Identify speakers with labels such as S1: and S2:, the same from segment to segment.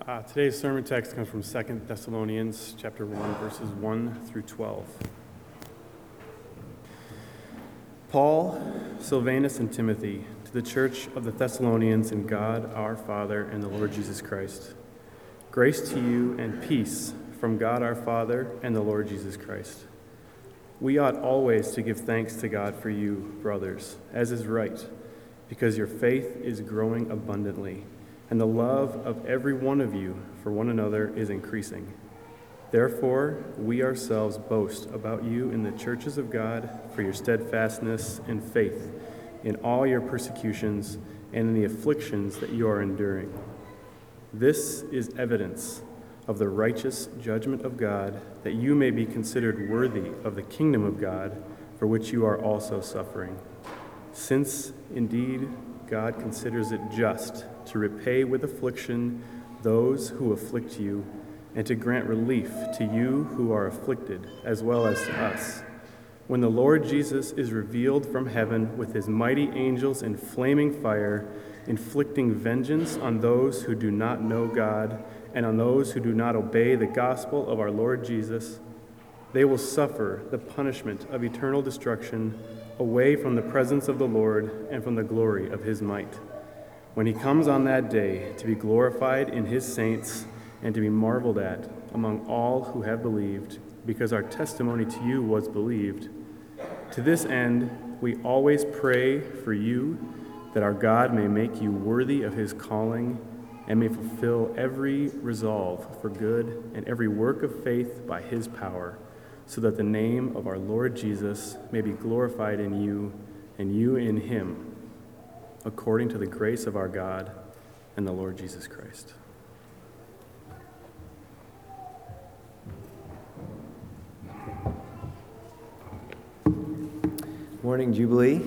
S1: Today's sermon text comes from 2 Thessalonians chapter 1, verses 1 through 12. Paul, Silvanus, and Timothy, to the church of the Thessalonians in God our Father and the Lord Jesus Christ. Grace to you and peace from God our Father and the Lord Jesus Christ. We ought always to give thanks to God for you, brothers, as is right, because your faith is growing abundantly, and the love of every one of you for one another is increasing. Therefore, we ourselves boast about you in the churches of God for your steadfastness and faith in all your persecutions and in the afflictions that you are enduring. This is evidence of the righteous judgment of God, that you may be considered worthy of the kingdom of God, for which you are also suffering. Since, indeed, God considers it just to repay with affliction those who afflict you, and to grant relief to you who are afflicted, as well as to us, when the Lord Jesus is revealed from heaven with his mighty angels in flaming fire, inflicting vengeance on those who do not know God and on those who do not obey the gospel of our Lord Jesus. They will suffer the punishment of eternal destruction away from the presence of the Lord and from the glory of his might, when he comes on that day to be glorified in his saints and to be marveled at among all who have believed, because our testimony to you was believed. To this end, we always pray for you, that our God may make you worthy of his calling and may fulfill every resolve for good and every work of faith by his power, so that the name of our Lord Jesus may be glorified in you and you in him, according to the grace of our God and the Lord Jesus Christ.
S2: Morning, Jubilee.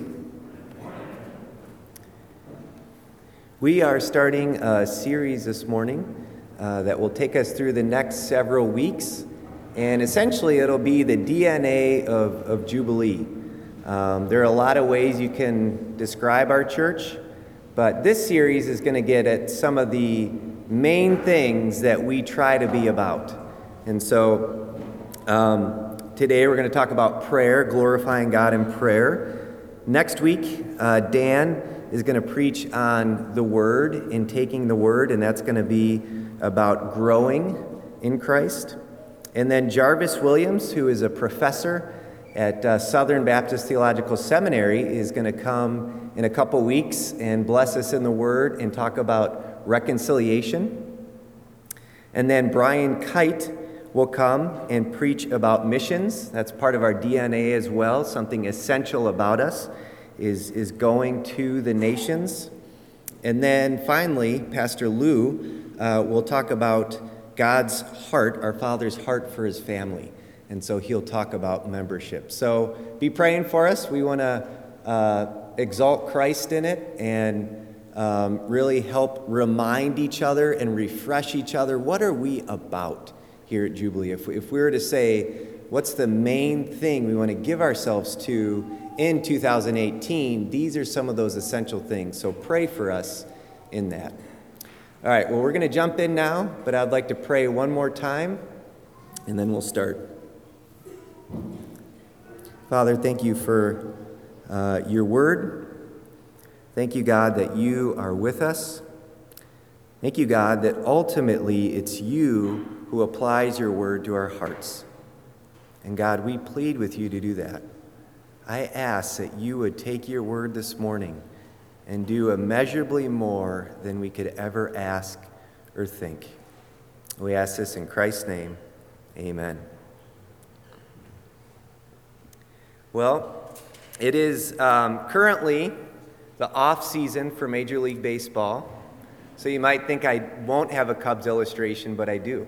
S2: We are starting a series this morning that will take us through the next several weeks, and essentially it'll be the DNA of Jubilee. There are a lot of ways you can describe our church, but this series is going to get at some of the main things that we try to be about. And so today we're going to talk about prayer, glorifying God in prayer. Next week, Dan is going to preach on the Word and taking the Word, and that's going to be about growing in Christ. And then Jarvis Williams, who is a professor at Southern Baptist Theological Seminary, is going to come in a couple weeks and bless us in the Word and talk about reconciliation. And then Brian Kite will come and preach about missions. That's part of our DNA as well. Something essential about us is going to the nations. And then finally, Pastor Lou will talk about God's heart, our Father's heart for his family. And so he'll talk about membership. So be praying for us. We want to exalt Christ in it and really help remind each other and refresh each other. What are we about here at Jubilee? If we were to say, what's the main thing we want to give ourselves to in 2018, these are some of those essential things. So pray for us in that. All right, well, we're going to jump in now, but I'd like to pray one more time, and then we'll start. Father, thank you for your word. Thank you, God, that you are with us. Thank you, God, that ultimately it's you who applies your word to our hearts. And God, we plead with you to do that. I ask that you would take your word this morning and do immeasurably more than we could ever ask or think. We ask this in Christ's name. Amen. Well, it is currently the off season for Major League Baseball. So you might think I won't have a Cubs illustration, but I do.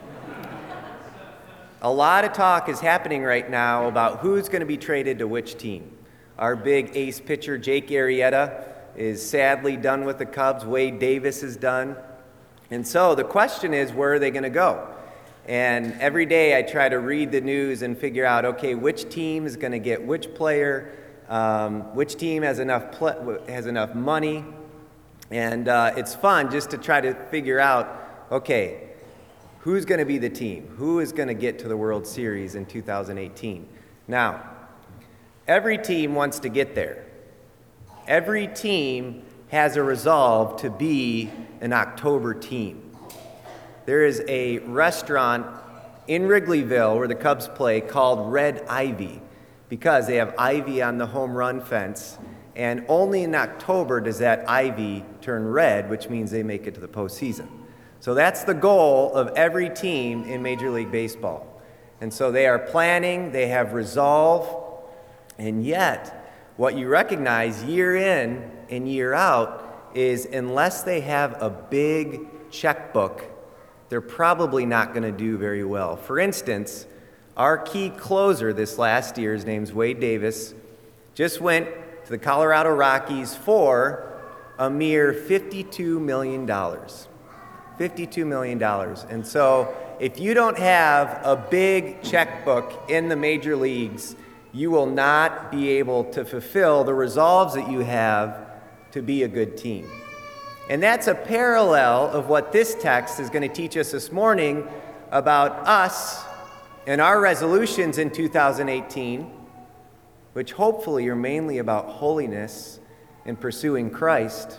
S2: A lot of talk is happening right now about who's going to be traded to which team. Our big ace pitcher, Jake Arrieta, is sadly done with the Cubs. Wade Davis is done. And so the question is, where are they going to go? And every day I try to read the news and figure out, okay, which team is going to get which player, which team has enough money. And it's fun just to try to figure out okay, who's going to be the team? Who is going to get to the World Series in 2018? Now, every team wants to get there. Every team has a resolve to be an October team. There is a restaurant in Wrigleyville where the Cubs play called Red Ivy because they have ivy on the home run fence, and only in October does that ivy turn red, which means they make it to the postseason. So that's the goal of every team in Major League Baseball. And so they are planning, they have resolve, and yet what you recognize year in and year out is unless they have a big checkbook, they're probably not going to do very well. For instance, our key closer this last year, his name's Wade Davis, just went to the Colorado Rockies for a mere $52 million. $52 million. And so if you don't have a big checkbook in the major leagues, you will not be able to fulfill the resolves that you have to be a good team. And that's a parallel of what this text is going to teach us this morning about us and our resolutions in 2018, which hopefully are mainly about holiness and pursuing Christ,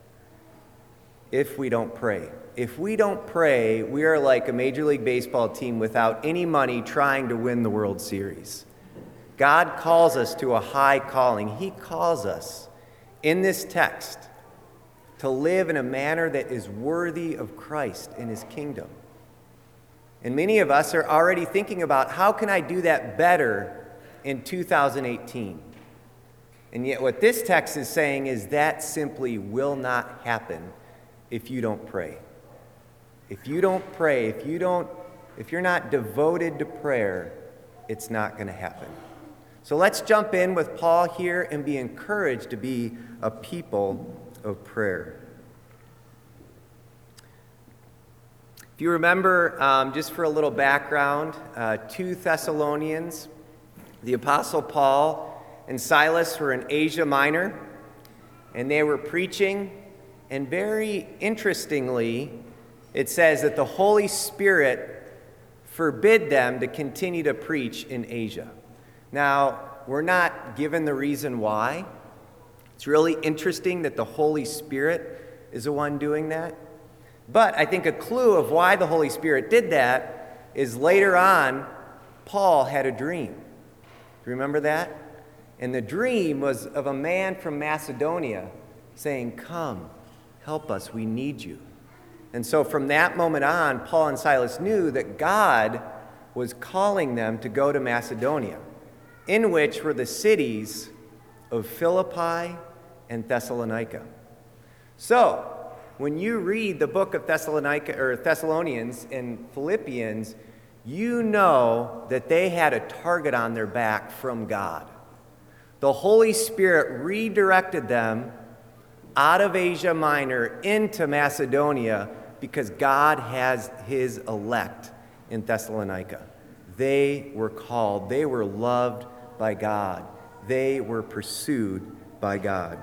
S2: if we don't pray. If we don't pray, we are like a Major League Baseball team without any money trying to win the World Series. God calls us to a high calling. He calls us in this text to live in a manner that is worthy of Christ in His kingdom. And many of us are already thinking about how can I do that better in 2018? And yet what this text is saying is that simply will not happen if you don't pray. If you don't pray, if you're not devoted to prayer, it's not going to happen. So let's jump in with Paul here and be encouraged to be a people of prayer. If you remember, just for a little background, 2 Thessalonians, the Apostle Paul and Silas were in Asia Minor, and they were preaching, and very interestingly, it says that the Holy Spirit forbid them to continue to preach in Asia. Now, we're not given the reason why. It's really interesting that the Holy Spirit is the one doing that. But I think a clue of why the Holy Spirit did that is later on, Paul had a dream. Do you remember that? And the dream was of a man from Macedonia saying, "Come, help us, we need you." And so from that moment on, Paul and Silas knew that God was calling them to go to Macedonia, in which were the cities of Philippi and Thessalonica. So, when you read the book of Thessalonians and Philippians, you know that they had a target on their back from God. The Holy Spirit redirected them out of Asia Minor into Macedonia because God has His elect in Thessalonica. They were called. They were loved by God. They were pursued by God.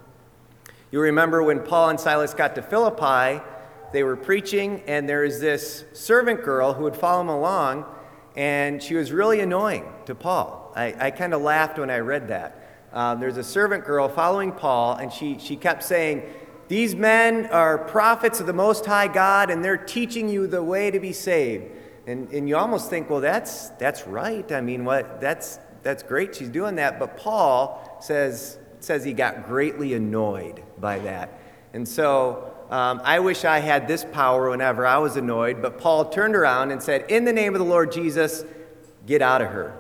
S2: You remember when Paul and Silas got to Philippi, they were preaching, and there was this servant girl who would follow them along, and she was really annoying to Paul. I kind of laughed when I read that. There's a servant girl following Paul, and she kept saying, "These men are prophets of the Most High God, and they're teaching you the way to be saved." And you almost think, well, that's right. I mean, that's great. She's doing that. But Paul says he got greatly annoyed by that. And so I wish I had this power whenever I was annoyed. But Paul turned around and said, "In the name of the Lord Jesus, get out of her."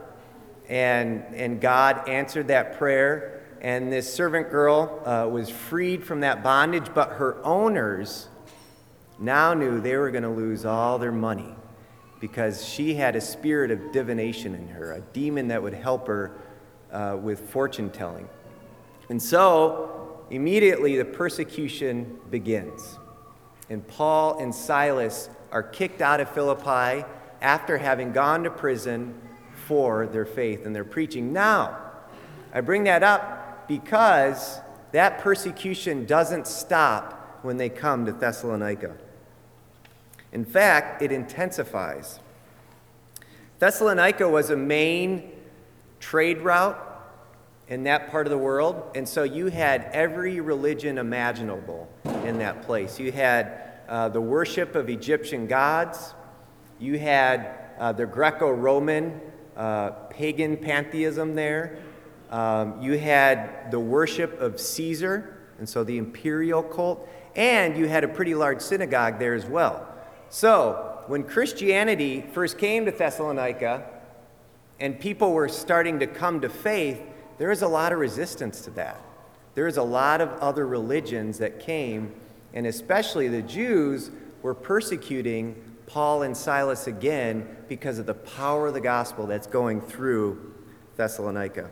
S2: And God answered that prayer. And this servant girl was freed from that bondage. But her owners now knew they were going to lose all their money, because she had a spirit of divination in her, a demon that would help her with fortune telling. And so, immediately the persecution begins. And Paul and Silas are kicked out of Philippi after having gone to prison for their faith and their preaching. Now, I bring that up because that persecution doesn't stop when they come to Thessalonica. In fact, it intensifies. Thessalonica was a main trade route in that part of the world, and so you had every religion imaginable in that place. You had the worship of Egyptian gods. You had the Greco-Roman pagan pantheism there. You had the worship of Caesar, and so the imperial cult, and you had a pretty large synagogue there as well. So when Christianity first came to Thessalonica and people were starting to come to faith, there was a lot of resistance to that. There was a lot of other religions that came, and especially the Jews were persecuting Paul and Silas again because of the power of the gospel that's going through Thessalonica.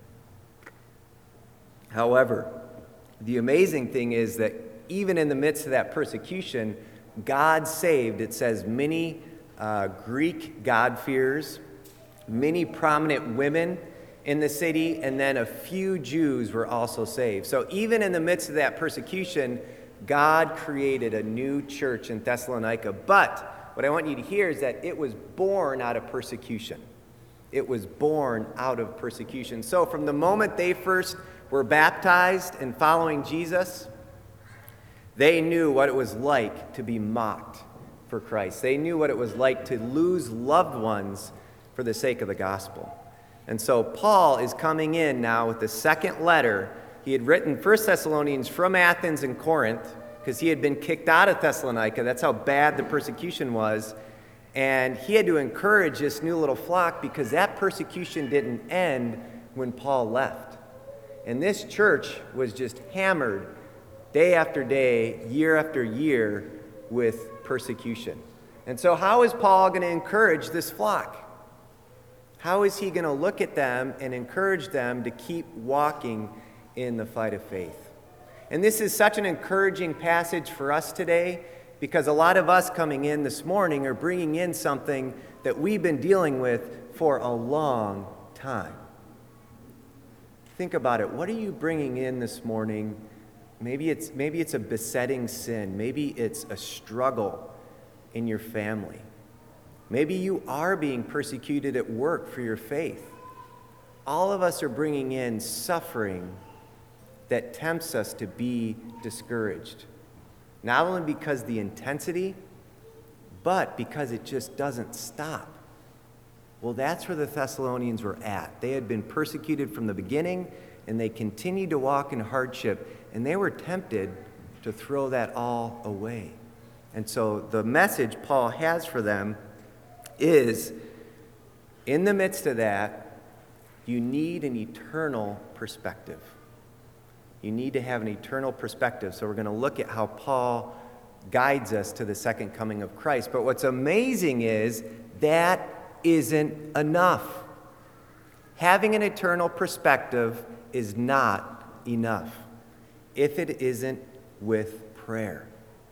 S2: However, the amazing thing is that even in the midst of that persecution, God saved, it says, many Greek God-fearers, many prominent women in the city, and then a few Jews were also saved. So even in the midst of that persecution, God created a new church in Thessalonica. But what I want you to hear is that it was born out of persecution. It was born out of persecution. So from the moment they first were baptized and following Jesus, they knew what it was like to be mocked for Christ. They knew what it was like to lose loved ones for the sake of the gospel. And so Paul is coming in now with the second letter. He had written 1 Thessalonians from Athens and Corinth because he had been kicked out of Thessalonica. That's how bad the persecution was. And he had to encourage this new little flock because that persecution didn't end when Paul left. And this church was just hammered day after day, year after year with persecution. And so how is Paul going to encourage this flock? How is he going to look at them and encourage them to keep walking in the fight of faith? And this is such an encouraging passage for us today because a lot of us coming in this morning are bringing in something that we've been dealing with for a long time. Think about it. What are you bringing in this morning? Maybe it's a besetting sin. Maybe it's a struggle in your family. Maybe you are being persecuted at work for your faith. All of us are bringing in suffering that tempts us to be discouraged. Not only because the intensity, but because it just doesn't stop. Well, that's where the Thessalonians were at. They had been persecuted from the beginning, and they continued to walk in hardship, and they were tempted to throw that all away. And so the message Paul has for them is, in the midst of that, you need an eternal perspective. You need to have an eternal perspective. So we're going to look at how Paul guides us to the second coming of Christ. But what's amazing is that isn't enough. Having an eternal perspective is not enough if it isn't with prayer.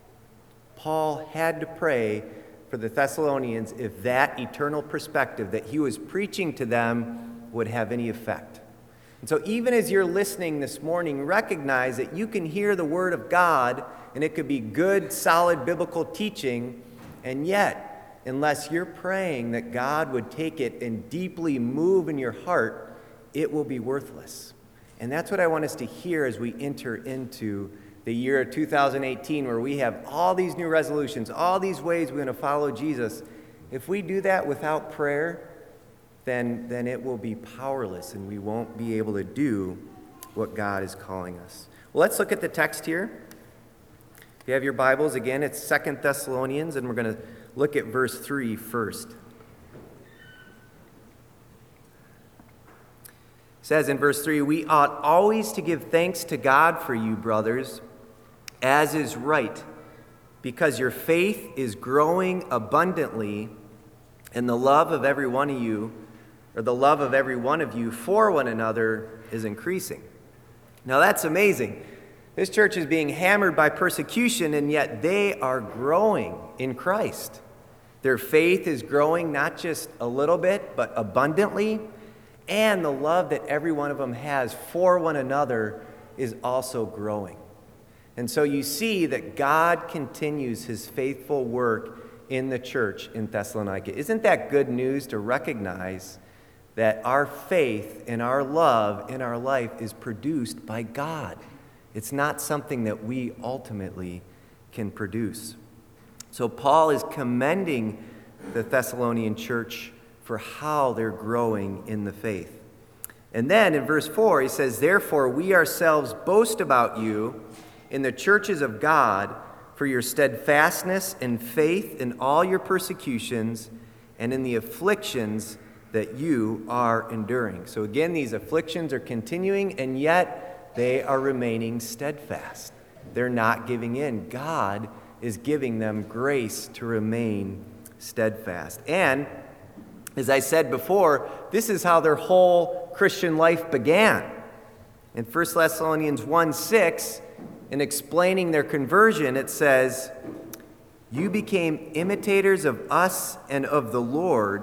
S2: Paul had to pray for the Thessalonians if that eternal perspective that he was preaching to them would have any effect. And so even as you're listening this morning, recognize that you can hear the Word of God, and it could be good, solid biblical teaching, and yet, unless you're praying that God would take it and deeply move in your heart, it will be worthless. And that's what I want us to hear as we enter into the year of 2018, where we have all these new resolutions, all these ways we're going to follow Jesus. If we do that without prayer, then it will be powerless and we won't be able to do what God is calling us. Well, let's look at the text here. If you have your Bibles, again, it's 2 Thessalonians, and we're going to look at verse 3 first. It says in verse 3, "We ought always to give thanks to God for you, brothers, as is right, because your faith is growing abundantly, and the love of every one of you, or the love of every one of you for one another is increasing." Now that's amazing. This church is being hammered by persecution, and yet they are growing in Christ. Their faith is growing not just a little bit, but abundantly, and the love that every one of them has for one another is also growing. And so you see that God continues his faithful work in the church in Thessalonica. Isn't that good news to recognize that our faith and our love in our life is produced by God? It's not something that we ultimately can produce. So Paul is commending the Thessalonian church for how they're growing in the faith. And then in verse 4, he says, "Therefore we ourselves boast about you in the churches of God for your steadfastness and faith in all your persecutions and in the afflictions that you are enduring." So again, these afflictions are continuing, and yet they are remaining steadfast. They're not giving in. God is giving them grace to remain steadfast. And as I said before, this is how their whole Christian life began. In 1 Thessalonians 1:6, in explaining their conversion, it says, "You became imitators of us and of the Lord,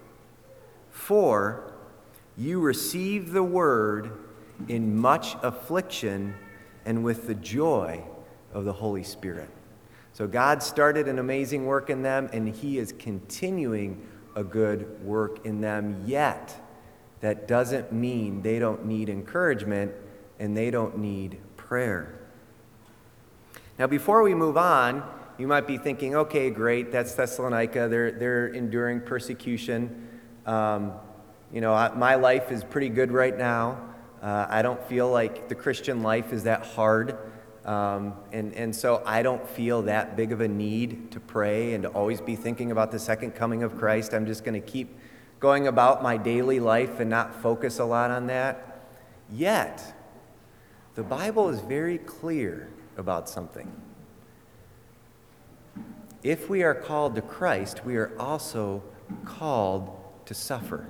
S2: for you received the word in much affliction and with the joy of the Holy Spirit." So God started an amazing work in them, and he is continuing a good work in them, yet that doesn't mean they don't need encouragement and they don't need prayer. Now, before we move on, you might be thinking, okay, great, that's Thessalonica. They're enduring persecution. My life is pretty good right now. I don't feel like the Christian life is that hard. And so I don't feel that big of a need to pray and to always be thinking about the second coming of Christ. I'm just going to keep going about my daily life and not focus a lot on that. Yet, the Bible is very clear about something. If we are called to Christ, we are also called to suffer.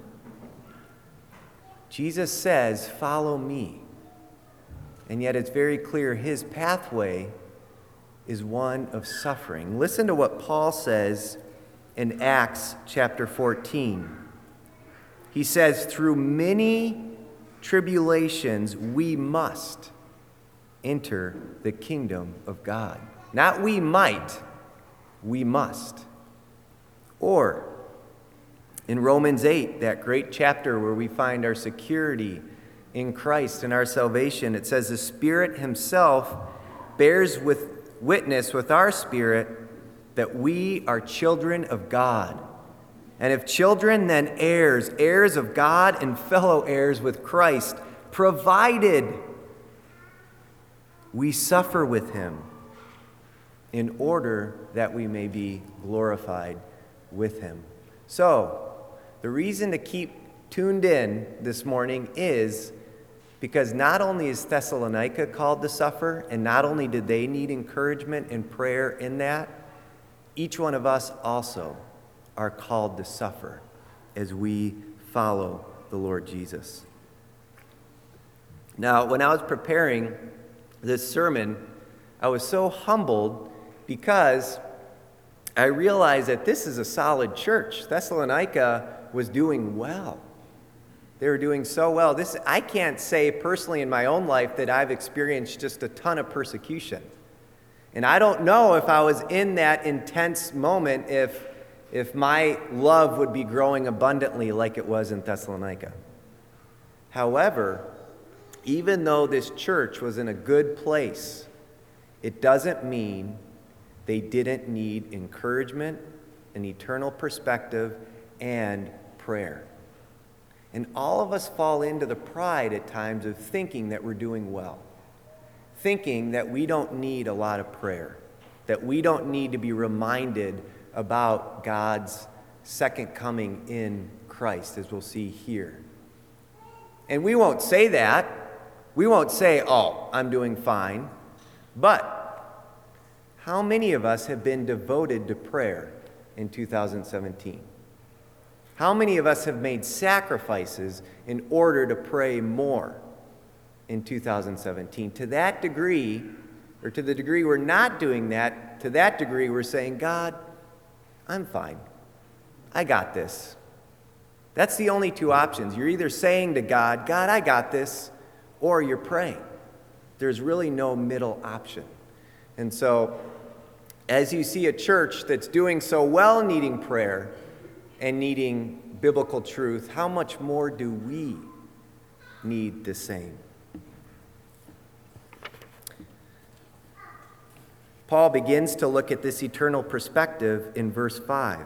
S2: Jesus says, "Follow me." And yet it's very clear his pathway is one of suffering. Listen to what Paul says in Acts chapter 14. He says, "Through many tribulations we must enter the kingdom of God." Not we might, we must. Or in Romans 8, that great chapter where we find our security in Christ and our salvation, it says, "The Spirit himself bears witness with our spirit that we are children of God. And if children, then heirs, heirs of God and fellow heirs with Christ, provided we suffer with him in order that we may be glorified with him." So, the reason to keep tuned in this morning is because not only is Thessalonica called to suffer, and not only did they need encouragement and prayer in that, each one of us also are called to suffer as we follow the Lord Jesus. Now, when I was preparing this sermon, I was so humbled because I realized that this is a solid church. Thessalonica was doing well. They were doing so well. I can't say personally in my own life that I've experienced just a ton of persecution. And I don't know if I was in that intense moment if my love would be growing abundantly like it was in Thessalonica. However, even though this church was in a good place, it doesn't mean they didn't need encouragement, an eternal perspective, and prayer. And all of us fall into the pride at times of thinking that we're doing well, thinking that we don't need a lot of prayer, that we don't need to be reminded about God's second coming in Christ, as we'll see here. And we won't say that. We won't say, "Oh, I'm doing fine." But how many of us have been devoted to prayer in 2017? How many of us have made sacrifices in order to pray more in 2017? To that degree, or to the degree we're not doing that, to that degree we're saying, "God, I'm fine. I got this." That's the only two options. You're either saying to God, "God, I got this," or you're praying. There's really no middle option. And so as you see a church that's doing so well needing prayer and needing biblical truth, how much more do we need the same? Paul begins to look at this eternal perspective in verse 5.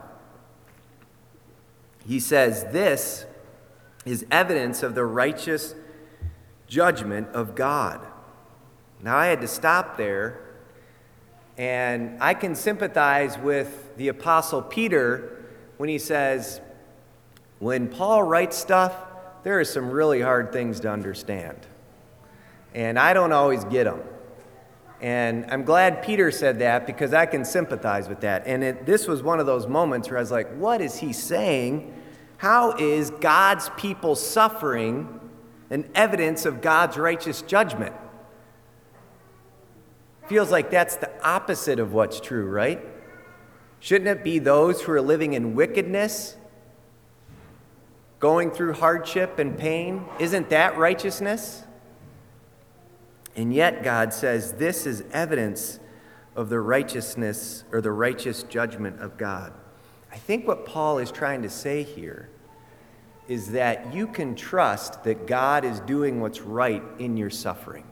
S2: He says, "This is evidence of the righteous judgment of God." Now, I had to stop there, and I can sympathize with the Apostle Peter when he says, when Paul writes stuff, there are some really hard things to understand, and I don't always get them. And I'm glad Peter said that because I can sympathize with that. And this was one of those moments where I was like, what is he saying? How is God's people suffering an evidence of God's righteous judgment? Feels like that's the opposite of what's true, right? Shouldn't it be those who are living in wickedness, going through hardship and pain? Isn't that righteousness? And yet God says this is evidence of the righteousness or the righteous judgment of God. I think what Paul is trying to say here is that you can trust that God is doing what's right in your suffering.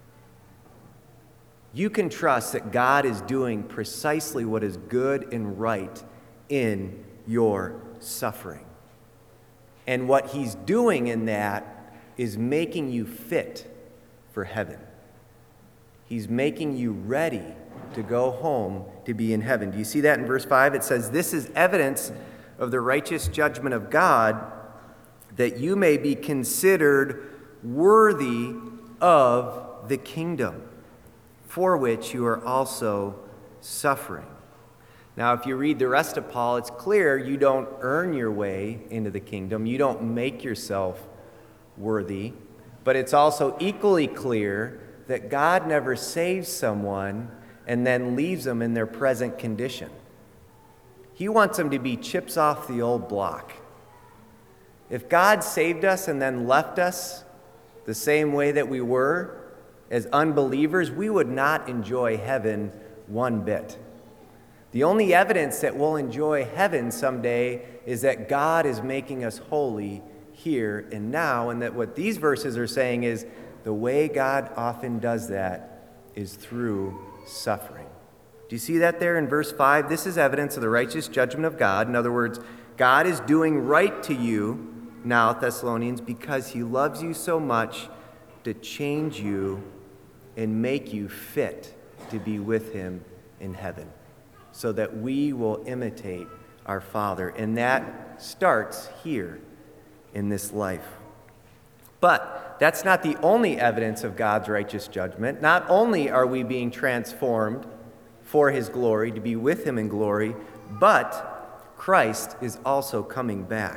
S2: You can trust that God is doing precisely what is good and right in your suffering. And what he's doing in that is making you fit for heaven. He's making you ready to go home to be in heaven. Do you see that in verse 5? It says, "This is evidence of the righteous judgment of God, that you may be considered worthy of the kingdom, for which you are also suffering." Now, if you read the rest of Paul, it's clear you don't earn your way into the kingdom. You don't make yourself worthy. But it's also equally clear that God never saves someone and then leaves them in their present condition. He wants them to be chips off the old block. If God saved us and then left us the same way that we were as unbelievers, we would not enjoy heaven one bit. The only evidence that we'll enjoy heaven someday is that God is making us holy here and now, and that what these verses are saying is the way God often does that is through suffering. Do you see that there in verse 5? This is evidence of the righteous judgment of God. In other words, God is doing right to you now, Thessalonians, because he loves you so much to change you and make you fit to be with him in heaven, so that we will imitate our Father. And that starts here in this life. But that's not the only evidence of God's righteous judgment. Not only are we being transformed for his glory, to be with him in glory, but Christ is also coming back.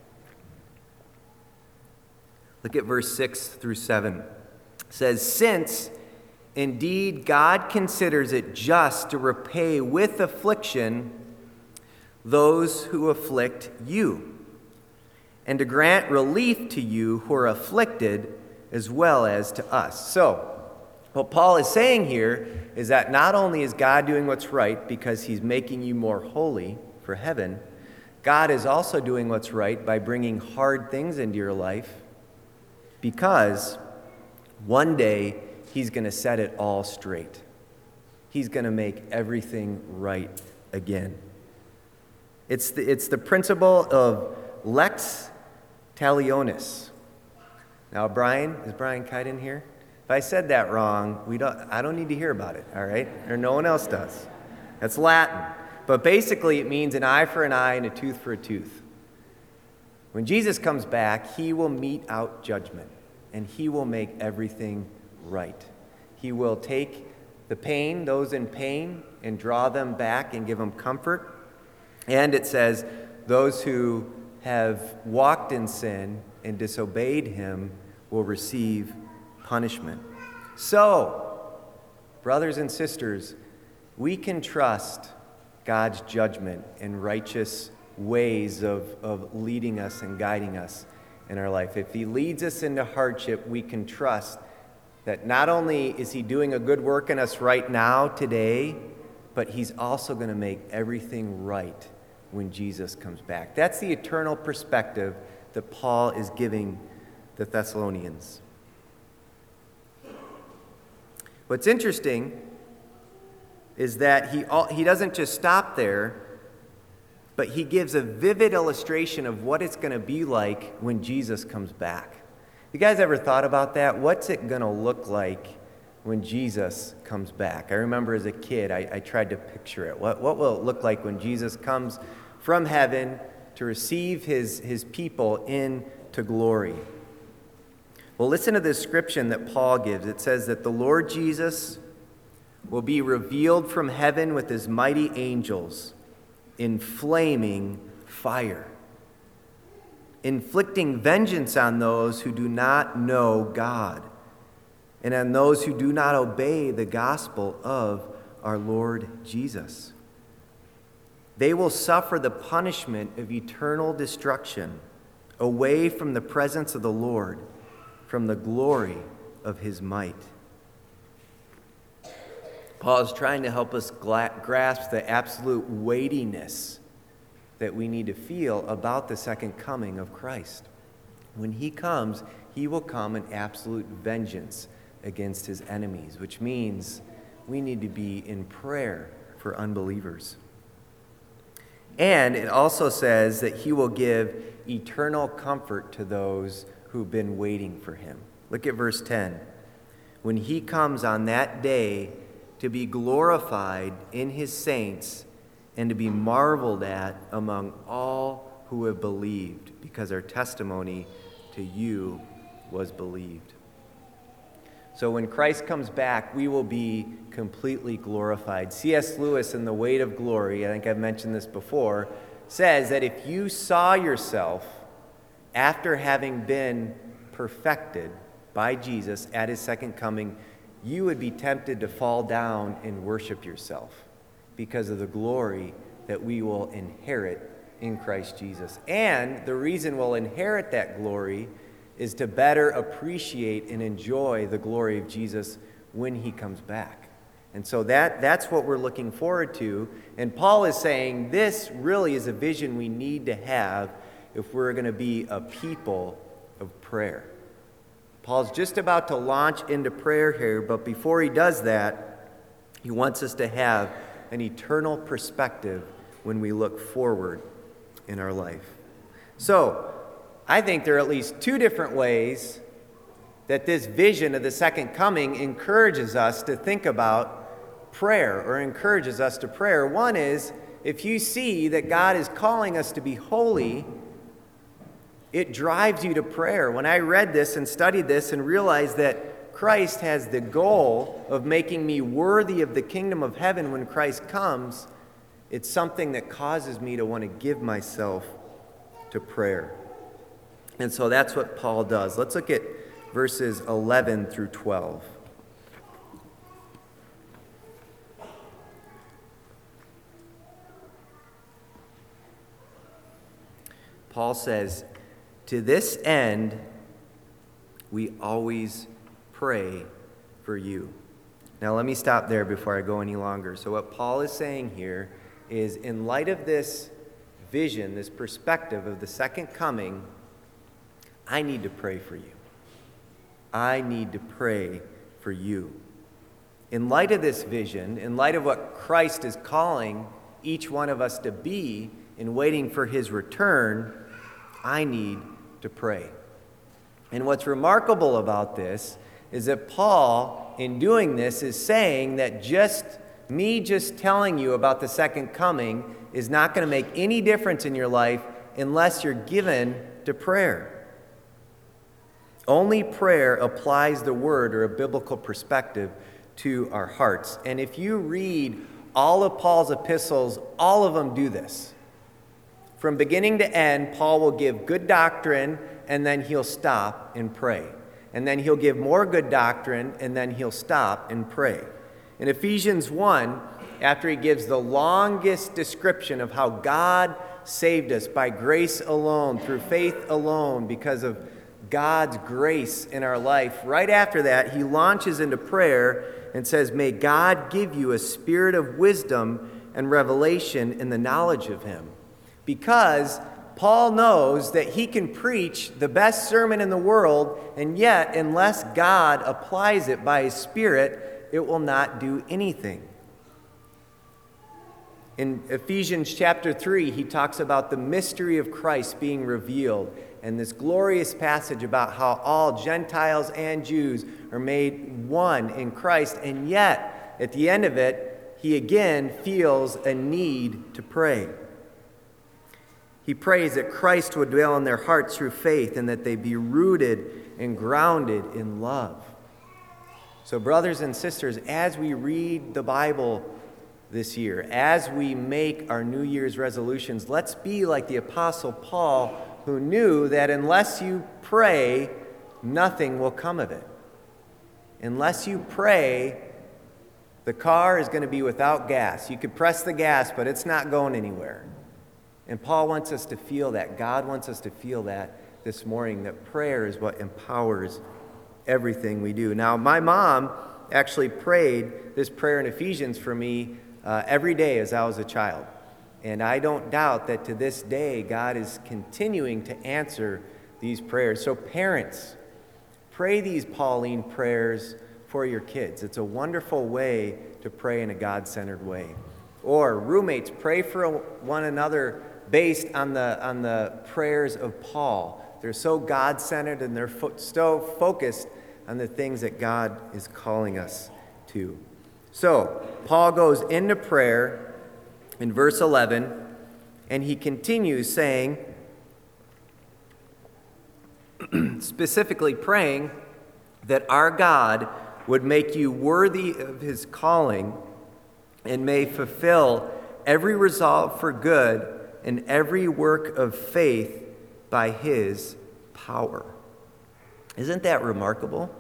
S2: Look at verse 6 through 7. It says, "Since indeed God considers it just to repay with affliction those who afflict you, and to grant relief to you who are afflicted as well as to us." So, what Paul is saying here is that not only is God doing what's right because he's making you more holy for heaven, God is also doing what's right by bringing hard things into your life, because one day he's going to set it all straight. He's going to make everything right again. It's the principle of lex talionis. Now, is Brian Kite in here? If I said that wrong, I don't need to hear about it, all right? Or no one else does. That's Latin. But basically, it means an eye for an eye and a tooth for a tooth. When Jesus comes back, he will mete out judgment, and he will make everything right. He will take the pain, those in pain, and draw them back and give them comfort. And it says, those who have walked in sin and disobeyed him will receive punishment. So, brothers and sisters, we can trust God's judgment and righteous ways of leading us and guiding us in our life. If he leads us into hardship, we can trust that not only is he doing a good work in us right now, today, but he's also going to make everything right when Jesus comes back. That's the eternal perspective that Paul is giving the Thessalonians. What's interesting is that he doesn't just stop there, but he gives a vivid illustration of what it's going to be like when Jesus comes back. You guys ever thought about that? What's it going to look like when Jesus comes back? I remember as a kid, I tried to picture it. What will it look like when Jesus comes from heaven to receive his people into glory? Well, listen to the description that Paul gives. It says that the Lord Jesus will be revealed from heaven with his mighty angels in flaming fire, inflicting vengeance on those who do not know God and on those who do not obey the gospel of our Lord Jesus. They will suffer the punishment of eternal destruction away from the presence of the Lord, from the glory of his might. Paul is trying to help us grasp the absolute weightiness that we need to feel about the second coming of Christ. When he comes, he will come in absolute vengeance against his enemies, which means we need to be in prayer for unbelievers. And it also says that he will give eternal comfort to those who've been waiting for him. Look at verse 10. When he comes on that day to be glorified in his saints and to be marveled at among all who have believed, because our testimony to you was believed. So when Christ comes back, we will be completely glorified. C.S. Lewis in The Weight of Glory, I think I've mentioned this before, says that if you saw yourself after having been perfected by Jesus at his second coming, you would be tempted to fall down and worship yourself because of the glory that we will inherit in Christ Jesus. And the reason we'll inherit that glory is to better appreciate and enjoy the glory of Jesus when he comes back. And so that's what we're looking forward to. And Paul is saying this really is a vision we need to have if we're going to be a people of prayer. Paul's just about to launch into prayer here, but before he does that, he wants us to have an eternal perspective when we look forward in our life. So, I think there are at least two different ways that this vision of the second coming encourages us to think about prayer, or encourages us to prayer. One is, if you see that God is calling us to be holy, it drives you to prayer. When I read this and studied this and realized that Christ has the goal of making me worthy of the kingdom of heaven when Christ comes, it's something that causes me to want to give myself to prayer. And so that's what Paul does. Let's look at verses 11 through 12. Paul says, "To this end, we always pray for you." Now, let me stop there before I go any longer. So what Paul is saying here is, in light of this vision, this perspective of the second coming, I need to pray for you. I need to pray for you. In light of this vision, in light of what Christ is calling each one of us to be in waiting for his return, I need to pray. And what's remarkable about this is that Paul, in doing this, is saying that just telling you about the second coming is not going to make any difference in your life unless you're given to prayer. Only prayer applies the word or a biblical perspective to our hearts. And if you read all of Paul's epistles, all of them do this. From beginning to end, Paul will give good doctrine, and then he'll stop and pray. And then he'll give more good doctrine, and then he'll stop and pray. In Ephesians 1, after he gives the longest description of how God saved us by grace alone, through faith alone, because of God's grace in our life, right after that, he launches into prayer, and says, "May God give you a spirit of wisdom and revelation in the knowledge of him." Because Paul knows that he can preach the best sermon in the world, and yet, unless God applies it by his Spirit, it will not do anything. In Ephesians chapter 3, he talks about the mystery of Christ being revealed, and this glorious passage about how all Gentiles and Jews are made one in Christ, and yet, at the end of it, he again feels a need to pray. He prays that Christ would dwell in their hearts through faith and that they be rooted and grounded in love. So, brothers and sisters, as we read the Bible this year, as we make our New Year's resolutions, let's be like the Apostle Paul, who knew that unless you pray, nothing will come of it. Unless you pray, the car is going to be without gas. You could press the gas, but it's not going anywhere. And Paul wants us to feel that. God wants us to feel that this morning, that prayer is what empowers everything we do. Now, my mom actually prayed this prayer in Ephesians for me every day as I was a child. And I don't doubt that to this day, God is continuing to answer these prayers. So parents, pray these Pauline prayers for your kids. It's a wonderful way to pray in a God-centered way. Or roommates, pray for one another based on the prayers of Paul. They're so God-centered and they're so focused on the things that God is calling us to. So, Paul goes into prayer in verse 11, and he continues saying, specifically praying that our God would make you worthy of his calling and may fulfill every resolve for good and every work of faith by his power. Isn't that remarkable?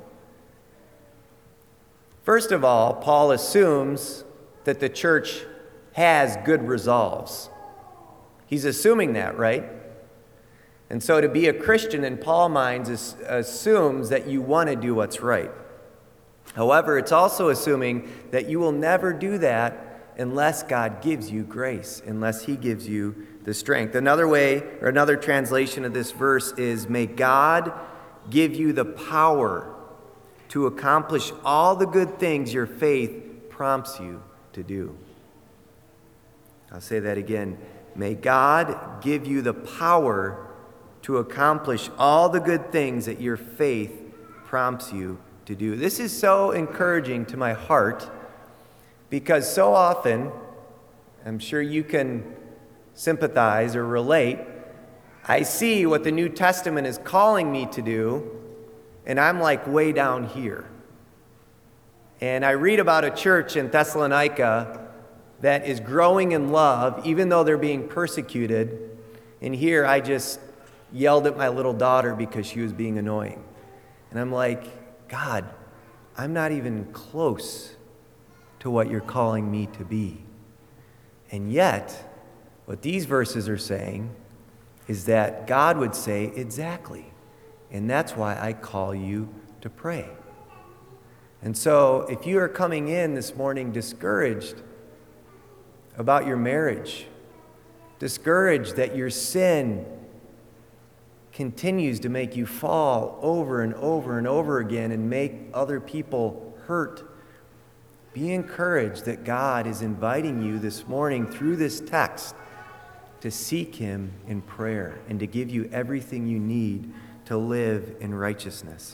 S2: First of all, Paul assumes that the church has good resolves. He's assuming that, right? And so to be a Christian in Paul's mind assumes that you want to do what's right. However, it's also assuming that you will never do that unless God gives you grace, unless he gives you the strength. Another way, or another translation of this verse is, may God give you the power to accomplish all the good things your faith prompts you to do. I'll say that again. May God give you the power to accomplish all the good things that your faith prompts you to do. This is so encouraging to my heart, because so often, I'm sure you can sympathize or relate, I see what the New Testament is calling me to do, and I'm like way down here. And I read about a church in Thessalonica that is growing in love, even though they're being persecuted. And here I just yelled at my little daughter because she was being annoying. And I'm like, God, I'm not even close to what you're calling me to be. And yet, what these verses are saying is that God would say, exactly. And that's why I call you to pray. And so, if you are coming in this morning discouraged about your marriage, discouraged that your sin continues to make you fall over and over and over again and make other people hurt, be encouraged that God is inviting you this morning through this text to seek him in prayer and to give you everything you need to live in righteousness.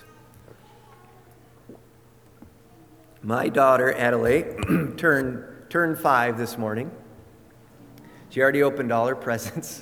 S2: My daughter, Adelaide, turned 5 this morning. She already opened all her presents.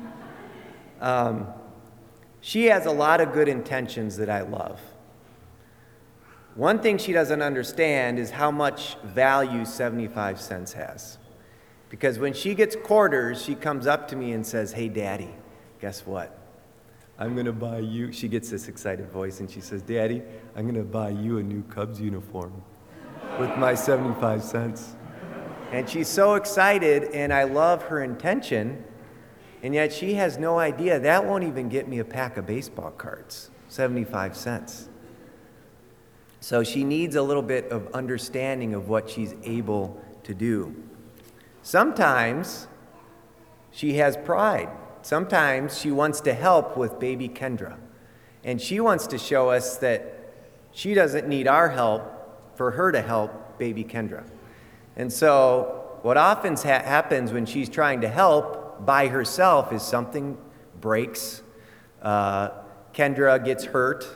S2: She has a lot of good intentions that I love. One thing she doesn't understand is how much value 75 cents has. Because when she gets quarters, she comes up to me and says, "Hey, Daddy, guess what? I'm going to buy you," she gets this excited voice, and she says, "Daddy, I'm going to buy you a new Cubs uniform with my 75 cents. And she's so excited, and I love her intention, and yet she has no idea that won't even get me a pack of baseball cards, 75 cents. So she needs a little bit of understanding of what she's able to do. Sometimes she has pride. Sometimes she wants to help with baby Kendra. And she wants to show us that she doesn't need our help for her to help baby Kendra. And so what often happens when she's trying to help by herself is something breaks. Kendra gets hurt.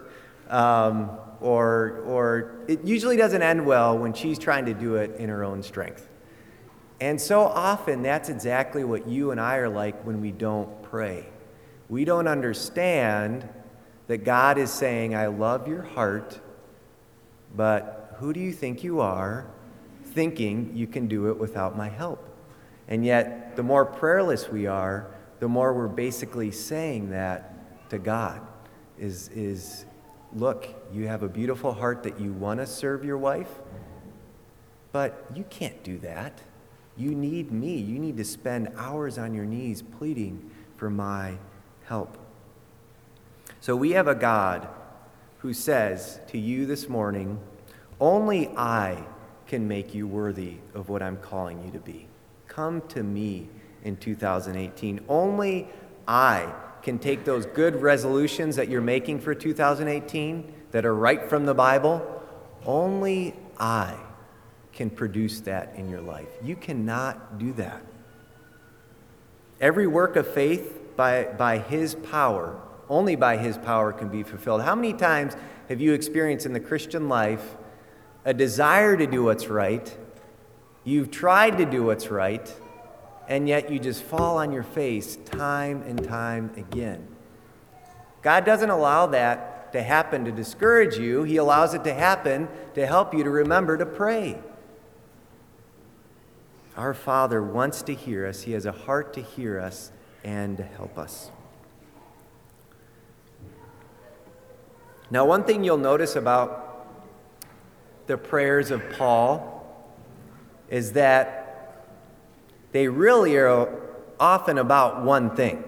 S2: Or it usually doesn't end well when she's trying to do it in her own strength. And so often that's exactly what you and I are like when we don't pray. We don't understand that God is saying, I love your heart, but who do you think you are thinking you can do it without my help? And yet, the more prayerless we are, the more we're basically saying that to God is look, you have a beautiful heart that you want to serve your wife, but you can't do that. You need me. You need to spend hours on your knees pleading for my help. So we have a God who says to you this morning, only I can make you worthy of what I'm calling you to be. Come to me in 2018. Only I can take those good resolutions that you're making for 2018 that are right from the Bible. Only I can produce that in your life. You cannot do that. Every work of faith by His power, only by His power can be fulfilled. How many times have you experienced in the Christian life a desire to do what's right? You've tried to do what's right, and yet you just fall on your face time and time again. God doesn't allow that to happen to discourage you. He allows it to happen to help you to remember to pray. Our Father wants to hear us. He has a heart to hear us and to help us. Now, one thing you'll notice about the prayers of Paul is that they really are often about one thing,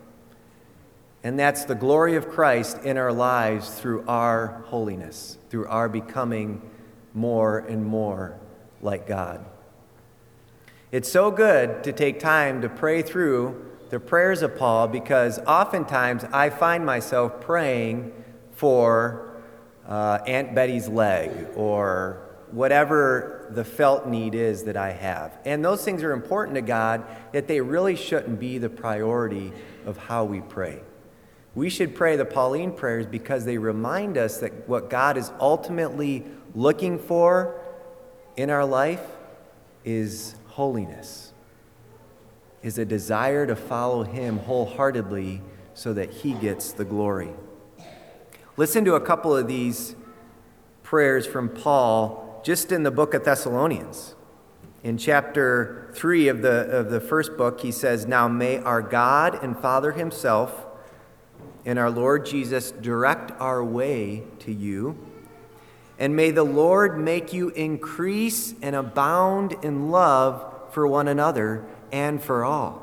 S2: and that's the glory of Christ in our lives through our holiness, through our becoming more and more like God. It's so good to take time to pray through the prayers of Paul, because oftentimes I find myself praying for Aunt Betty's leg or whatever the felt need is that I have. And those things are important to God, yet they really shouldn't be the priority of how we pray. We should pray the Pauline prayers because they remind us that what God is ultimately looking for in our life is holiness, is a desire to follow Him wholeheartedly so that He gets the glory. Listen to a couple of these prayers from Paul just in the book of Thessalonians. In chapter 3 of the first book, he says, "Now may our God and Father Himself and our Lord Jesus direct our way to you, and may the Lord make you increase and abound in love for one another and for all,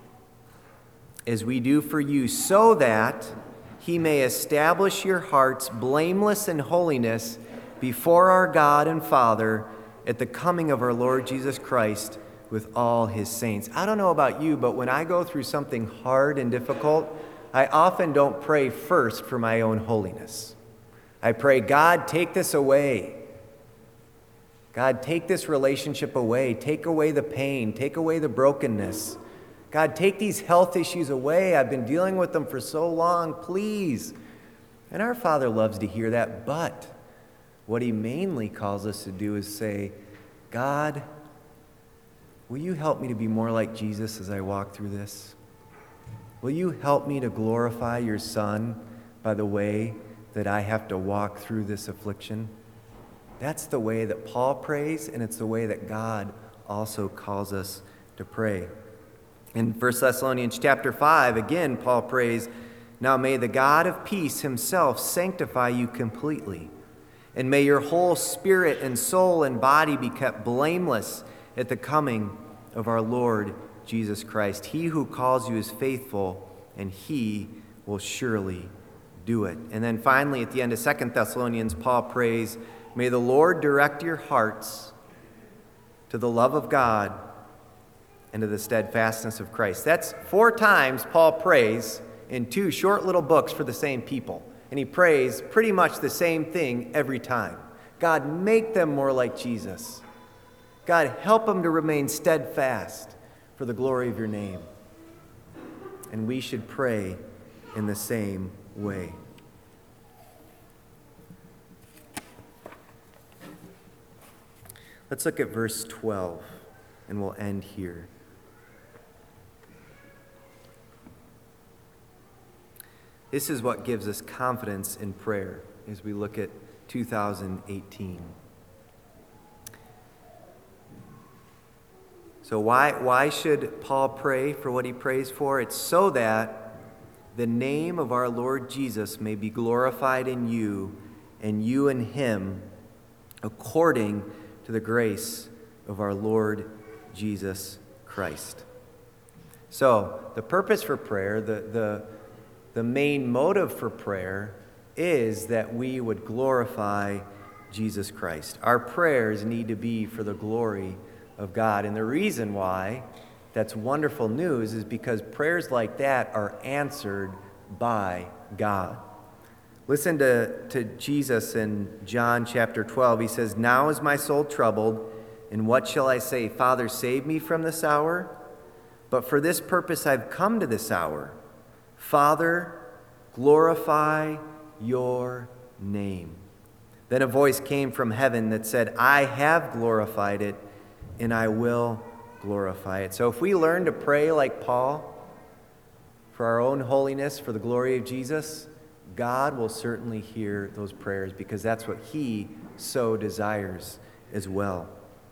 S2: as we do for you, so that He may establish your hearts blameless in holiness before our God and Father at the coming of our Lord Jesus Christ with all His saints." I don't know about you, but when I go through something hard and difficult, I often don't pray first for my own holiness. I pray, God, take this away. God, take this relationship away. Take away the pain. Take away the brokenness. God, take these health issues away. I've been dealing with them for so long. Please. And our Father loves to hear that, but what He mainly calls us to do is say, God, will you help me to be more like Jesus as I walk through this? Will you help me to glorify your Son by the way that I have to walk through this affliction? That's the way that Paul prays, and it's the way that God also calls us to pray. In 1 Thessalonians chapter 5, again, Paul prays, "Now may the God of peace Himself sanctify you completely, and may your whole spirit and soul and body be kept blameless at the coming of our Lord Jesus Christ. He who calls you is faithful, and He will surely do it." And then finally, at the end of 2 Thessalonians, Paul prays, May the Lord direct your hearts to the love of God and to the steadfastness of Christ. That's 4 times Paul prays in 2 short little books for the same people. And he prays pretty much the same thing every time. God, make them more like Jesus. God, help them to remain steadfast for the glory of your name. And we should pray in the same way. Let's look at verse 12, and we'll end here. This is what gives us confidence in prayer as we look at 2018. So why should Paul pray for what he prays for? It's so that the name of our Lord Jesus may be glorified in you and you in him, according to the grace of our Lord Jesus Christ. So the purpose for prayer, the main motive for prayer is that we would glorify Jesus Christ. Our prayers need to be for the glory of God. And the reason why that's wonderful news is because prayers like that are answered by God. Listen to Jesus in John chapter 12. He says, "Now is my soul troubled, and what shall I say? Father, save me from this hour? But for this purpose I've come to this hour. Father, glorify your name." Then a voice came from heaven that said, "I have glorified it, and I will glorify it." So if we learn to pray like Paul, for our own holiness, for the glory of Jesus, God will certainly hear those prayers because that's what he so desires as well.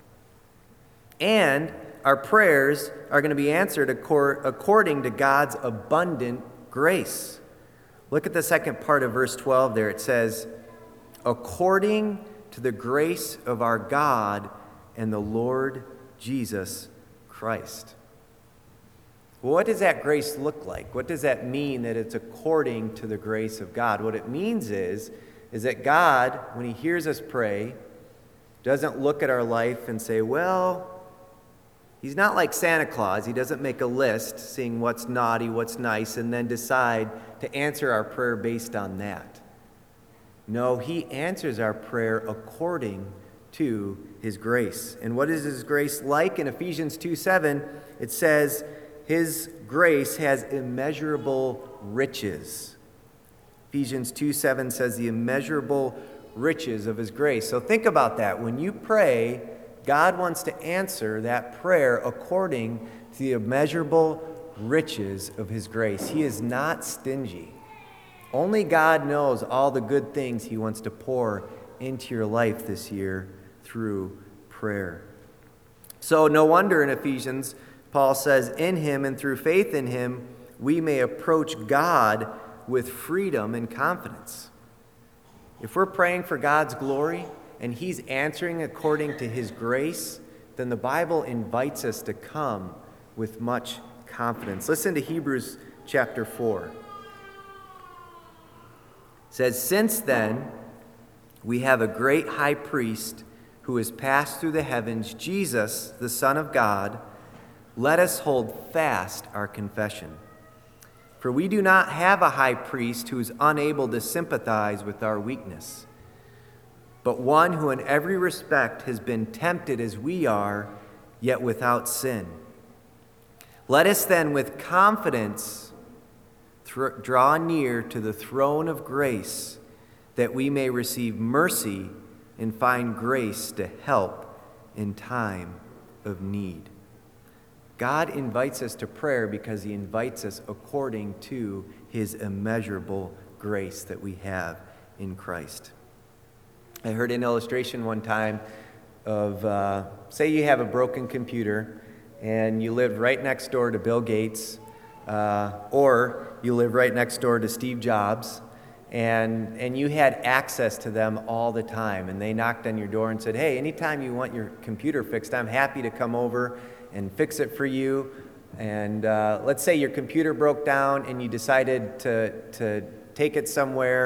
S2: And our prayers are going to be answered according to God's abundant grace. Look at the second part of verse 12 there. It says, "According to the grace of our God and the Lord Jesus Christ." Well, what does that grace look like? What does that mean that it's according to the grace of God? What it means is that God, when he hears us pray, doesn't look at our life and say, well, he's not like Santa Claus. He doesn't make a list seeing what's naughty, what's nice, and then decide to answer our prayer based on that. No, he answers our prayer according to his grace. And what is his grace like? In Ephesians 2:7, it says, his grace has immeasurable riches. Ephesians 2:7 says the immeasurable riches of his grace. So think about that. When you pray, God wants to answer that prayer according to the immeasurable riches of his grace. He is not stingy. Only God knows all the good things he wants to pour into your life this year through prayer. So no wonder in Ephesians, Paul says, in him and through faith in him, we may approach God with freedom and confidence. If we're praying for God's glory and he's answering according to his grace, then the Bible invites us to come with much confidence. Listen to Hebrews chapter 4. It says, "Since then, we have a great high priest who has passed through the heavens, Jesus, the Son of God. Let us hold fast our confession. For we do not have a high priest who is unable to sympathize with our weakness, but one who in every respect has been tempted as we are, yet without sin. Let us then with confidence draw near to the throne of grace, that we may receive mercy and find grace to help in time of need." God invites us to prayer because he invites us according to his immeasurable grace that we have in Christ. I heard an illustration one time of, say you have a broken computer and you live right next door to Bill Gates, or you live right next door to Steve Jobs, and you had access to them all the time, and they knocked on your door and said, "Hey, anytime you want your computer fixed, I'm happy to come over and fix it for you." And let's say your computer broke down and you decided to take it somewhere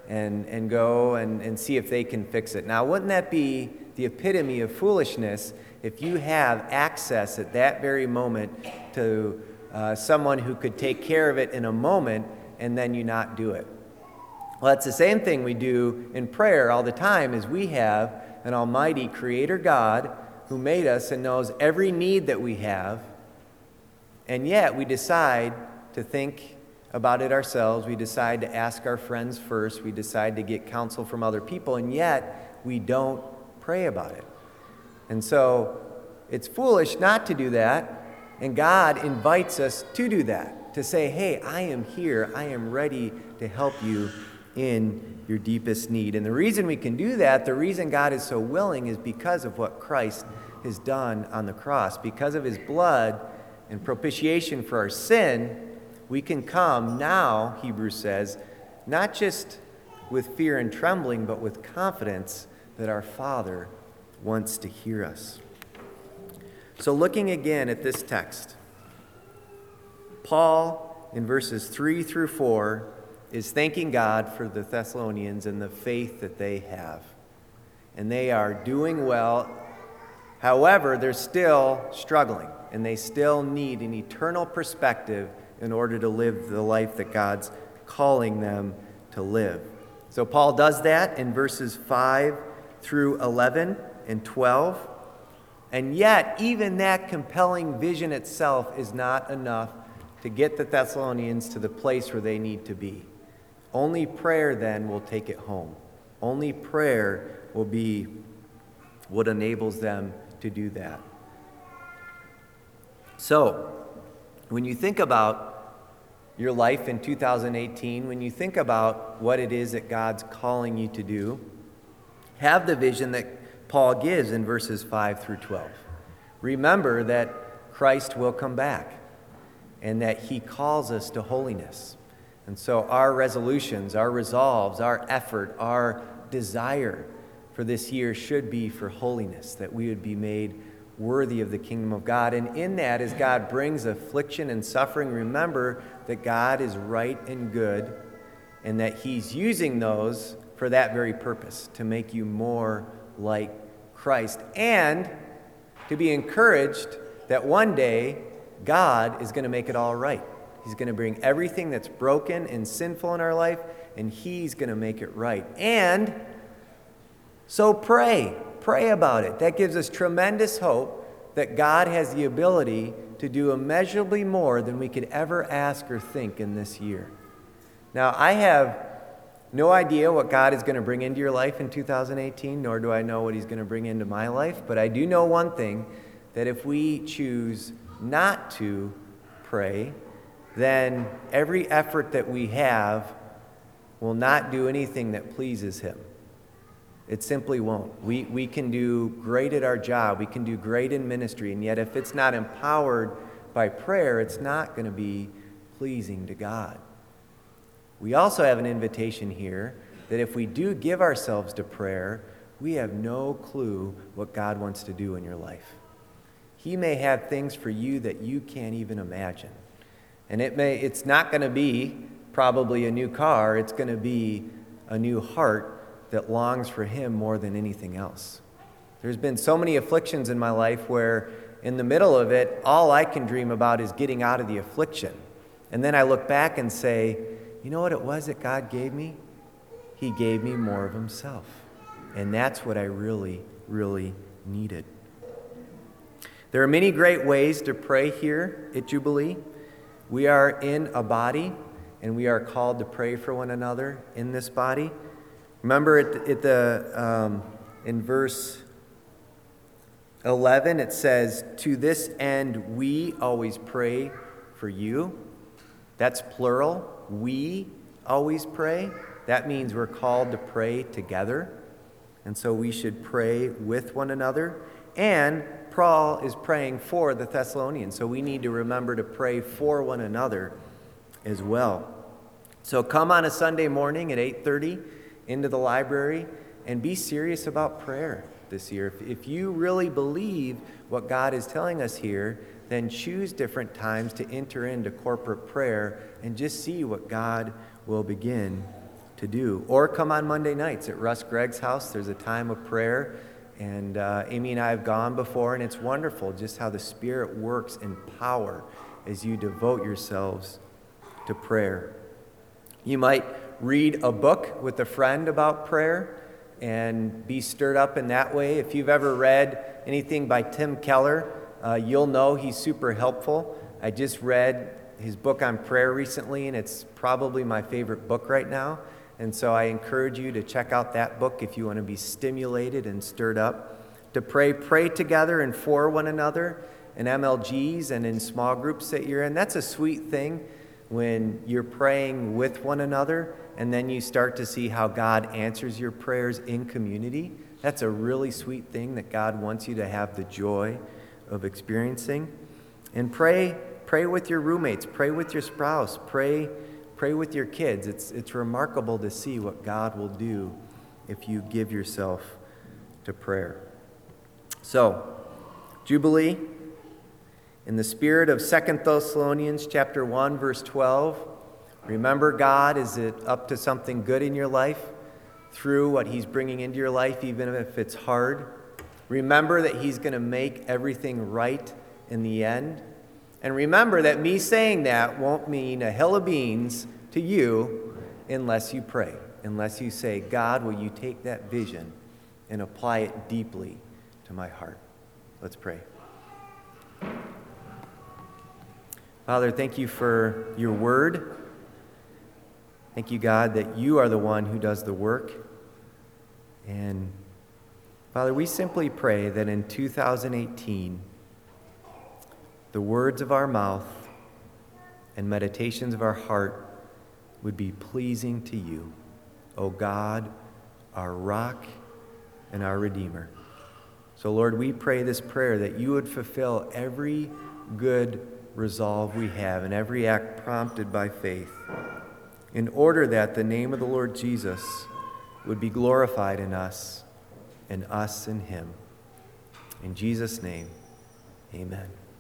S2: and go and see if they can fix it. Now, wouldn't that be the epitome of foolishness if you have access at that very moment to someone who could take care of it in a moment and then you not do it? Well, that's the same thing we do in prayer all the time, is we have an almighty creator God who made us and knows every need that we have, and yet we decide to think about it ourselves. We decide to ask our friends first. We decide to get counsel from other people, and yet we don't pray about it. And so it's foolish not to do that, and God invites us to do that, to say, hey, I am here. I am ready to help you in your deepest need. And the reason we can do that, the reason God is so willing, is because of what Christ has done on the cross. Because of his blood and propitiation for our sin, we can come now, Hebrews says, not just with fear and trembling, but with confidence that our Father wants to hear us. So looking again at this text, Paul, in verses 3 through 4, is thanking God for the Thessalonians and the faith that they have. And they are doing well. However, they're still struggling, and they still need an eternal perspective in order to live the life that God's calling them to live. So Paul does that in verses 5 through 11 and 12. And yet, even that compelling vision itself is not enough to get the Thessalonians to the place where they need to be. Only prayer then will take it home. Only prayer will be what enables them to do that. So, when you think about your life in 2018, when you think about what it is that God's calling you to do, have the vision that Paul gives in verses 5 through 12. Remember that Christ will come back and that he calls us to holiness. And so our resolutions, our resolves, our effort, our desire for this year should be for holiness, that we would be made worthy of the kingdom of God. And in that, as God brings affliction and suffering, remember that God is right and good, and that he's using those for that very purpose, to make you more like Christ, and to be encouraged that one day God is going to make it all right. He's going to bring everything that's broken and sinful in our life, and he's going to make it right. And so pray about it. That gives us tremendous hope that God has the ability to do immeasurably more than we could ever ask or think in this year. Now, I have no idea what God is going to bring into your life in 2018, nor do I know what he's going to bring into my life, but I do know one thing, that if we choose not to pray, then every effort that we have will not do anything that pleases him. It simply won't. We can do great at our job. We can do great in ministry. And yet if it's not empowered by prayer, it's not going to be pleasing to God. We also have an invitation here that if we do give ourselves to prayer, we have no clue what God wants to do in your life. He may have things for you that you can't even imagine. And it's not going to be probably a new car. It's going to be a new heart that longs for him more than anything else. There's been so many afflictions in my life where in the middle of it, all I can dream about is getting out of the affliction. And then I look back and say, you know what it was that God gave me? He gave me more of himself. And that's what I really, really needed. There are many great ways to pray here at Jubilee. We are in a body, and we are called to pray for one another in this body. Remember in verse 11, it says, "To this end we always pray for you." That's plural. We always pray. That means we're called to pray together. And so we should pray with one another. And Paul is praying for the Thessalonians, so we need to remember to pray for one another as well. So come on a Sunday morning at 8:30 into the library and be serious about prayer this year. If you really believe what God is telling us here, then choose different times to enter into corporate prayer and just see what God will begin to to do. Or come on Monday nights at Russ Gregg's house. There's a time of prayer. And Amy and I have gone before, and it's wonderful just how the Spirit works in power as you devote yourselves to prayer. You might read a book with a friend about prayer and be stirred up in that way. If you've ever read anything by Tim Keller, you'll know he's super helpful. I just read his book on prayer recently, and it's probably my favorite book right now. And so I encourage you to check out that book if you want to be stimulated and stirred up. To pray together and for one another in MLGs and in small groups that you're in. That's a sweet thing when you're praying with one another and then you start to see how God answers your prayers in community. That's a really sweet thing that God wants you to have the joy of experiencing. And pray with your roommates, pray with your spouse, pray with your kids. It's remarkable to see what God will do if you give yourself to prayer. So, Jubilee, in the spirit of 2 Thessalonians chapter 1, verse 12, remember God, is it up to something good in your life through what he's bringing into your life, even if it's hard? Remember that he's going to make everything right in the end. And remember that me saying that won't mean a hill of beans to you unless you pray, unless you say, God, will you take that vision and apply it deeply to my heart? Let's pray. Father, thank you for your word. Thank you, God, that you are the one who does the work. And Father, we simply pray that in 2018, the words of our mouth and meditations of our heart would be pleasing to you, O God, our rock and our Redeemer. So, Lord, we pray this prayer that you would fulfill every good resolve we have and every act prompted by faith, in order that the name of the Lord Jesus would be glorified in us and us in him. In Jesus' name, amen.